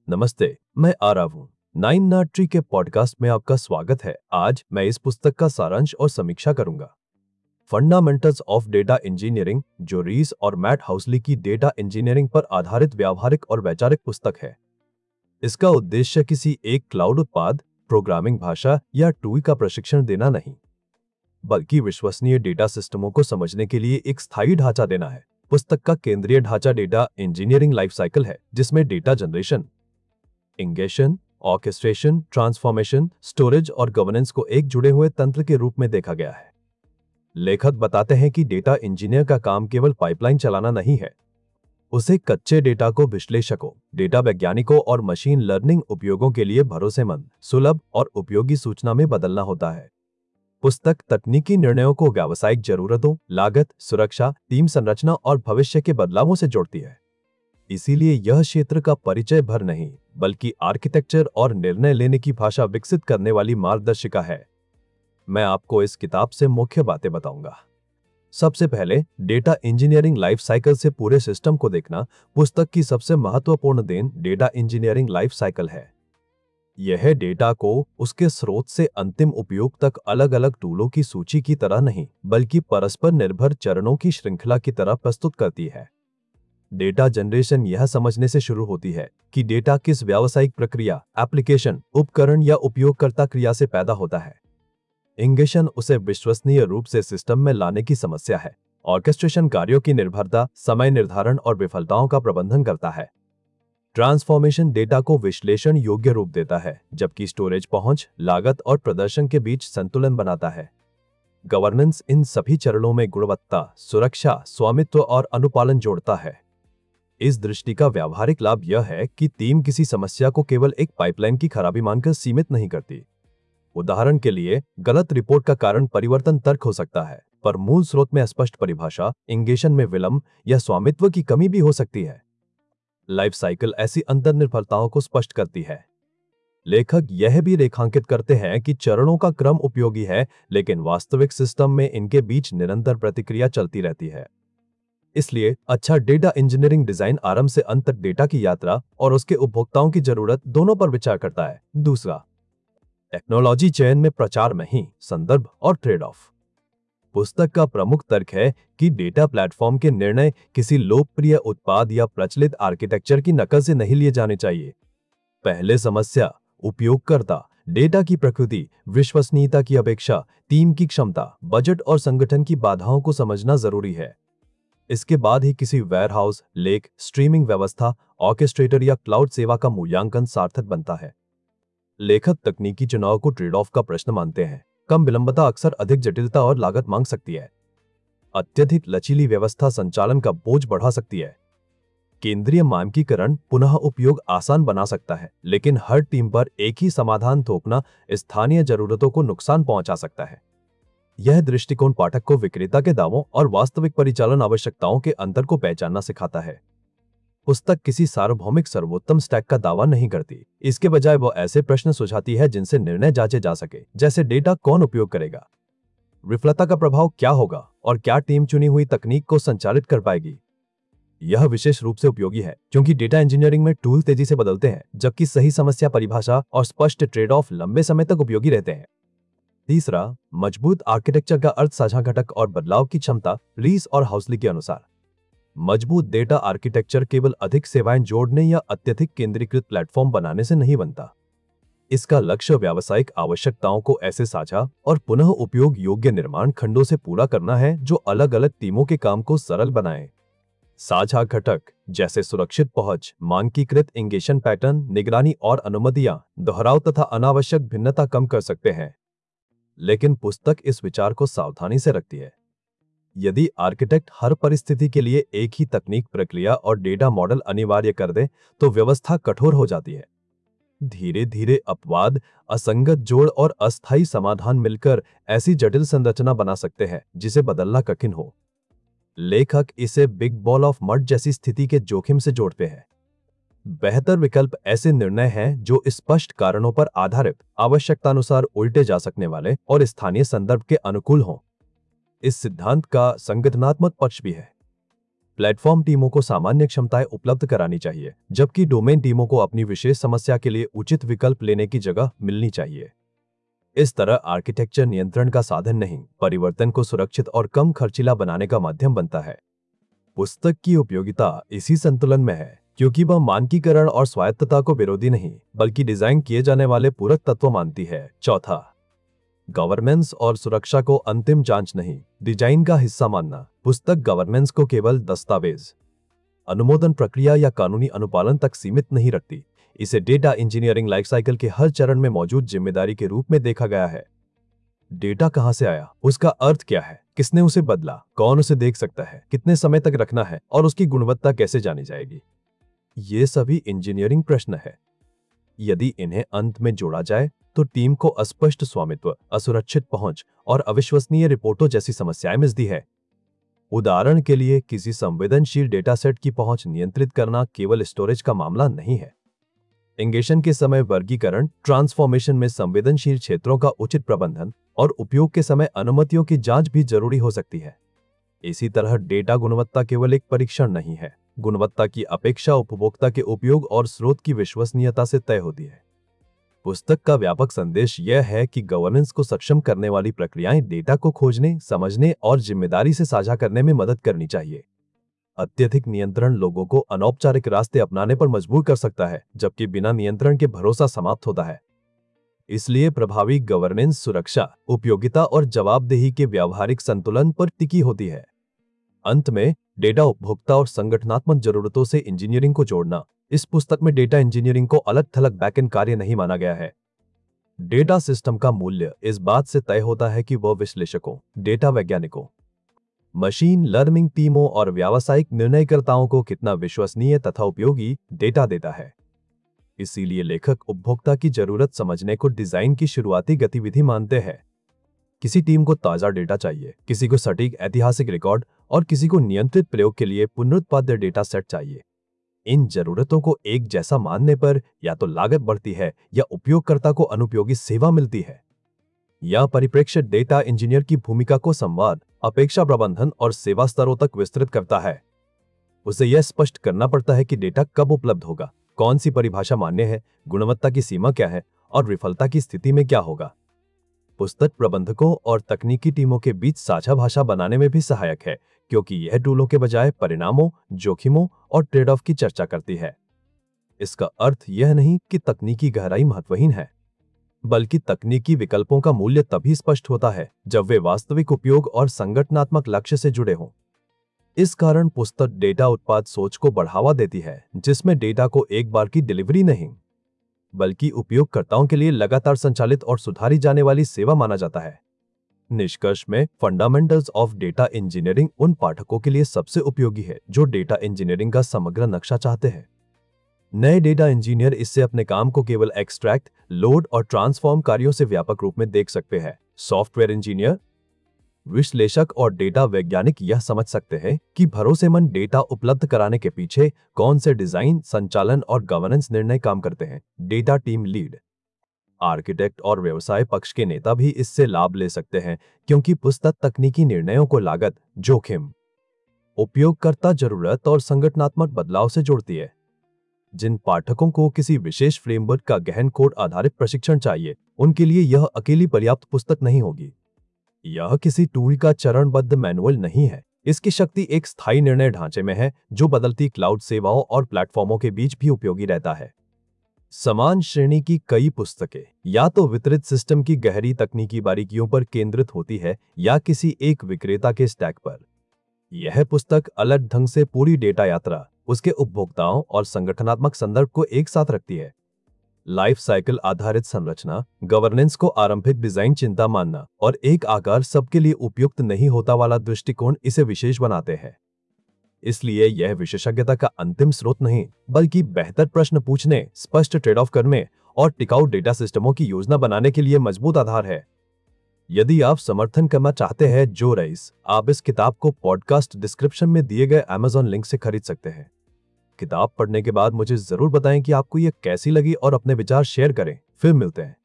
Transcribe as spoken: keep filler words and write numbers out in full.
नमस्ते, मैं आरव हूँ। नाइन नाट ट्री के पॉडकास्ट में आपका स्वागत है। आज मैं इस पुस्तक का सारांश और समीक्षा करूंगा। फंडामेंटल्स ऑफ डेटा इंजीनियरिंग, जो रीस और मैट हाउसली की डेटा इंजीनियरिंग पर आधारित व्यावहारिक और वैचारिक पुस्तक है। इसका उद्देश्य किसी एक क्लाउड उत्पाद, प्रोग्रामिंग भाषा या टूल का प्रशिक्षण देना नहीं, बल्कि विश्वसनीय डेटा सिस्टमों को समझने के लिए एक स्थायी ढांचा देना है। पुस्तक का केंद्रीय ढांचा डेटा इंजीनियरिंग लाइफ साइकिल है, जिसमें data generation, ingestion, orchestration, transformation, storage और गवर्नेंस को एक जुड़े हुए तंत्र के रूप में देखा गया है। लेखक बताते हैं कि डेटा इंजीनियर का काम केवल पाइपलाइन चलाना नहीं है, उसे कच्चे डेटा को विश्लेषकों, डेटा वैज्ञानिकों और मशीन लर्निंग उपयोगों के लिए भरोसेमंद, सुलभ और उपयोगी सूचना में बदलना होता है। पुस्तक तकनीकी निर्णयों को व्यावसायिक जरूरतों, लागत, सुरक्षा, टीम संरचना और भविष्य के बदलावों से जोड़ती है। इसीलिए यह क्षेत्र का परिचय भर नहीं, बल्कि आर्किटेक्चर और निर्णय लेने की भाषा विकसित करने वाली मार्गदर्शिका है। मैं आपको इस किताब से मुख्य बातें बताऊंगा। सबसे पहले, डेटा इंजीनियरिंग लाइफ साइकिल से पूरे सिस्टम को देखना। पुस्तक की सबसे महत्वपूर्ण देन डेटा इंजीनियरिंग लाइफ साइकिल है। यह डेटा को उसके स्रोत से अंतिम उपयोग तक अलग अलग टूलों की सूची की तरह नहीं, बल्कि परस्पर निर्भर चरणों की श्रृंखला की तरह प्रस्तुत करती है। डेटा जनरेशन यह समझने से शुरू होती है कि डेटा किस व्यावसायिक प्रक्रिया, एप्लीकेशन, उपकरण या उपयोगकर्ता क्रिया से पैदा होता है। इंगेशन उसे विश्वसनीय रूप से सिस्टम में लाने की समस्या है। ऑर्केस्ट्रेशन कार्यों की निर्भरता, समय निर्धारण और विफलताओं का प्रबंधन करता है। ट्रांसफॉर्मेशन डेटा को विश्लेषण योग्य रूप देता है, जबकि स्टोरेज पहुंच, लागत और प्रदर्शन के बीच संतुलन बनाता है। गवर्नेंस इन सभी चरणों में गुणवत्ता, सुरक्षा, स्वामित्व और अनुपालन जोड़ता है। इस दृष्टि का व्यावहारिक लाभ यह है कि टीम किसी समस्या को केवल एक पाइपलाइन की खराबी मानकर सीमित नहीं करती। उदाहरण के लिए, गलत रिपोर्ट का कारण परिवर्तन तर्क हो सकता है, पर मूल स्रोत में अस्पष्ट परिभाषा, इंगेशन में विलंब या स्वामित्व की कमी भी हो सकती है। लाइफ साइकिल ऐसी अंतर्निर्भरताओं को स्पष्ट करती है। लेखक यह भी रेखांकित करते हैं कि चरणों का क्रम उपयोगी है, लेकिन वास्तविक सिस्टम में इनके बीच निरंतर प्रतिक्रिया चलती रहती है। इसलिए अच्छा डेटा इंजीनियरिंग डिजाइन आरंभ से अंत तक डेटा की यात्रा और उसके उपभोक्ताओं की जरूरत दोनों पर विचार करता है। दूसरा, टेक्नोलॉजी चयन में प्रचार में ही संदर्भ और ट्रेड ऑफ। पुस्तक का प्रमुख तर्क है कि डेटा प्लेटफॉर्म के निर्णय किसी लोकप्रिय उत्पाद या प्रचलित आर्किटेक्चर की नकल से नहीं लिए जाने चाहिए। पहले समस्या, उपयोगकर्ता, डेटा की प्रकृति, विश्वसनीयता की अपेक्षा, टीम की क्षमता, बजट और संगठन की बाधाओं को समझना जरूरी है। इसके बाद ही किसी वेयरहाउस, लेक, स्ट्रीमिंग व्यवस्था, ऑर्केस्ट्रेटर या क्लाउड सेवा का मूल्यांकन सार्थक बनता है। लेखक तकनीकी चुनाव को ट्रेड ऑफ का प्रश्न मानते हैं। कम विलंबता अक्सर अधिक जटिलता और लागत मांग सकती है। अत्यधिक लचीली व्यवस्था संचालन का बोझ बढ़ा सकती है। केंद्रीय मानकीकरण पुनः उपयोग आसान बना सकता है, लेकिन हर टीम पर एक ही समाधान थोपना स्थानीय जरूरतों को नुकसान पहुंचा सकता है। यह दृष्टिकोण पाठक को विक्रेता के दावों और वास्तविक परिचालन आवश्यकताओं के अंतर को पहचानना सिखाता है। पुस्तक किसी सार्वभौमिक सर्वोत्तम स्टैक का दावा नहीं करती। इसके बजाय वो ऐसे प्रश्न सुझाती है जिनसे निर्णय जांचे जा सके, जैसे डेटा कौन उपयोग करेगा, विफलता का प्रभाव क्या होगा और क्या टीम चुनी हुई तकनीक को संचालित कर पाएगी। यह विशेष रूप से उपयोगी है क्योंकि डेटा इंजीनियरिंग में टूल तेजी से बदलते हैं, जबकि सही समस्या परिभाषा और स्पष्ट ट्रेड ऑफ लंबे समय तक उपयोगी रहते हैं। तीसरा, मजबूत आर्किटेक्चर का अर्थ साझा घटक और बदलाव की क्षमता। रीस और हाउसली के अनुसार, मजबूत डेटा आर्किटेक्चर केवल अधिक सेवाएं जोड़ने या अत्यधिक केंद्रीकृत प्लेटफॉर्म बनाने से नहीं बनता। इसका लक्ष्य व्यावसायिक आवश्यकताओं को ऐसे साझा और पुनः उपयोग योग्य निर्माण खंडों से पूरा करना है जो अलग अलग टीमों के काम को सरल बनाएं। साझा घटक जैसे सुरक्षित पहुंच, मानकीकृत इंगेशन पैटर्न, निगरानी और अनुमतियां दोहराव तथा अनावश्यक भिन्नता कम कर सकते हैं। लेकिन पुस्तक इस विचार को सावधानी से रखती है। यदि आर्किटेक्ट हर परिस्थिति के लिए एक ही तकनीक, प्रक्रिया और डेटा मॉडल अनिवार्य कर दे, तो व्यवस्था कठोर हो जाती है। धीरे धीरे अपवाद, असंगत जोड़ और अस्थायी समाधान मिलकर ऐसी जटिल संरचना बना सकते हैं जिसे बदलना कठिन हो। लेखक इसे बिग बॉल ऑफ मड जैसी स्थिति के जोखिम से जोड़ते हैं। बेहतर विकल्प ऐसे निर्णय हैं जो स्पष्ट कारणों पर आधारित, आवश्यकतानुसार उल्टे जा सकने वाले और स्थानीय संदर्भ के अनुकूल हों। इस सिद्धांत का संगठनात्मक पक्ष भी है। प्लेटफॉर्म टीमों को सामान्य क्षमताएं उपलब्ध करानी चाहिए, जबकि डोमेन टीमों को अपनी विशेष समस्या के लिए उचित विकल्प लेने की जगह मिलनी चाहिए। इस तरह आर्किटेक्चर नियंत्रण का साधन नहीं, परिवर्तन को सुरक्षित और कम खर्चीला बनाने का माध्यम बनता है। पुस्तक की उपयोगिता इसी संतुलन में है, क्योंकि वह मानकीकरण और स्वायत्तता को विरोधी नहीं, बल्कि डिजाइन किए जाने वाले पूरक तत्व मानती है। चौथा, गवर्नेंस और सुरक्षा को अंतिम जांच नहीं, डिजाइन का हिस्सा मानना। पुस्तक गवर्नेंस को केवल दस्तावेज, अनुमोदन प्रक्रिया या कानूनी अनुपालन तक सीमित नहीं रखती। इसे डेटा इंजीनियरिंग लाइफ साइकिल के हर चरण में मौजूद जिम्मेदारी के रूप में देखा गया है। डेटा कहां से आया, उसका अर्थ क्या है, किसने उसे बदला, कौन उसे देख सकता है, कितने समय तक रखना है और उसकी गुणवत्ता कैसे जानी जाएगी, ये सभी इंजीनियरिंग प्रश्न है। यदि इन्हें अंत में जोड़ा जाए तो टीम को अस्पष्ट स्वामित्व, असुरक्षित पहुंच और अविश्वसनीय रिपोर्टों जैसी समस्याएं मिलती है। उदाहरण के लिए, किसी संवेदनशील डेटा सेट की पहुंच नियंत्रित करना केवल स्टोरेज का मामला नहीं है। इंगेशन के समय वर्गीकरण, ट्रांसफॉर्मेशन में संवेदनशील क्षेत्रों का उचित प्रबंधन और उपयोग के समय अनुमतियों की जांच भी जरूरी हो सकती है। इसी तरह डेटा गुणवत्ता केवल एक परीक्षण नहीं है। गुणवत्ता की अपेक्षा उपभोक्ता के उपयोग और स्रोत की विश्वसनीयता से तय होती है। पुस्तक का व्यापक संदेश यह है कि गवर्नेंस को सक्षम करने वाली प्रक्रियाएं डेटा को खोजने, समझने और जिम्मेदारी से साझा करने में मदद करनी चाहिए। अत्यधिक नियंत्रण लोगों को अनौपचारिक रास्ते अपनाने पर मजबूर कर सकता है, जबकि बिना नियंत्रण के भरोसा समाप्त होता है। इसलिए प्रभावी गवर्नेंस सुरक्षा, उपयोगिता और जवाबदेही के व्यावहारिक संतुलन पर टिकी होती है। अंत में, डेटा उपभोक्ता और संगठनात्मक जरूरतों से इंजीनियरिंग को जोड़ना। इस पुस्तक में डेटा इंजीनियरिंग को अलग थलग बैकएंड कार्य नहीं माना गया है। डेटा सिस्टम का मूल्य इस बात से तय होता है कि वह विश्लेषकों, डेटा वैज्ञानिकों, मशीन लर्निंग टीमों और व्यावसायिक निर्णयकर्ताओं को कितना विश्वसनीय तथा उपयोगी डेटा देता है। इसीलिए लेखक उपभोक्ता की जरूरत समझने को डिजाइन की शुरुआती गतिविधि मानते हैं। किसी टीम को ताजा डेटा चाहिए, किसी को सटीक ऐतिहासिक रिकॉर्ड और किसी को नियंत्रित प्रयोग के लिए पुनरुत्पाद्य डेटा सेट चाहिए। इन जरूरतों को एक जैसा मानने पर या तो लागत बढ़ती है या उपयोगकर्ता को अनुपयोगी सेवा मिलती है। यह परिप्रेक्ष्य डेटा इंजीनियर की भूमिका को संवाद, अपेक्षा प्रबंधन और सेवा स्तरों तक विस्तृत करता है। उसे यह स्पष्ट करना पड़ता है कि डेटा कब उपलब्ध होगा, कौन सी परिभाषा मान्य है, गुणवत्ता की सीमा क्या है और विफलता की स्थिति में क्या होगा। पुस्तक प्रबंधकों और तकनीकी टीमों के बीच साझा भाषा बनाने में भी सहायक है, क्योंकि यह टूलों के बजाय परिणामों, जोखिमों और ट्रेड ऑफ की चर्चा करती है। इसका अर्थ यह नहीं कि तकनीकी गहराई महत्वहीन है, बल्कि तकनीकी विकल्पों का मूल्य तभी स्पष्ट होता है जब वे वास्तविक उपयोग और संगठनात्मक लक्ष्य से जुड़े हों। इस कारण पुस्तक डेटा उत्पाद सोच को बढ़ावा देती है, जिसमें डेटा को एक बार की डिलीवरी नहीं, बल्कि उपयोगकर्ताओं के लिए लगातार संचालित और सुधारी जाने वाली सेवा माना जाता है। निष्कर्ष में, फंडामेंटल्स ऑफ डेटा इंजीनियरिंग उन पाठकों के लिए सबसे उपयोगी है जो डेटा इंजीनियरिंग का समग्र नक्शा चाहते हैं। नए डेटा इंजीनियर इससे अपने काम को केवल एक्सट्रैक्ट, लोड और ट्रांसफॉर्म कार्यों से व्यापक रूप में देख सकते हैं। सॉफ्टवेयर इंजीनियर, विश्लेषक और डेटा वैज्ञानिक यह समझ सकते हैं कि भरोसेमंद डेटा उपलब्ध कराने के पीछे कौन से डिजाइन, संचालन और गवर्नेंस निर्णय काम करते हैं। डेटा टीम लीड, आर्किटेक्ट और व्यवसाय पक्ष के नेता भी इससे लाभ ले सकते हैं, क्योंकि पुस्तक तकनीकी निर्णयों को लागत, जोखिम, उपयोगकर्ता जरूरत और संगठनात्मक बदलाव से जोड़ती है। जिन पाठकों को किसी विशेष फ्रेमवर्क का गहन कोड आधारित प्रशिक्षण चाहिए, उनके लिए यह अकेली पर्याप्त पुस्तक नहीं होगी। यह किसी टूल का चरणबद्ध मैनुअल नहीं है। इसकी शक्ति एक स्थायी निर्णय ढांचे में है जो बदलती क्लाउड सेवाओं और प्लेटफॉर्मों के बीच भी उपयोगी रहता है। समान श्रेणी की कई पुस्तकें या तो वितरित सिस्टम की गहरी तकनीकी बारीकियों पर केंद्रित होती है या किसी एक विक्रेता के स्टैक पर। यह पुस्तक अलग ढंग से पूरी डेटा यात्रा, उसके उपभोक्ताओं और संगठनात्मक संदर्भ को एक साथ रखती है। लाइफ साइकिल आधारित संरचना, गवर्नेंस को आरंभिक डिजाइन चिंता मानना और एक आकार सबके लिए उपयुक्त नहीं होता वाला दृष्टिकोण इसे विशेष बनाते हैं। इसलिए यह विशेषज्ञता का अंतिम स्रोत नहीं, बल्कि बेहतर प्रश्न पूछने, स्पष्ट ट्रेड ऑफ करने और टिकाऊ डेटा सिस्टमों की योजना बनाने के लिए मजबूत आधार है। यदि आप समर्थन करना चाहते हैं जो रईस, आप इस किताब को पॉडकास्ट डिस्क्रिप्शन में दिए गए अमेज़न लिंक से खरीद सकते हैं। किताब पढ़ने के बाद मुझे जरूर बताएं कि आपको यह कैसी लगी और अपने विचार शेयर करें। फिर मिलते हैं।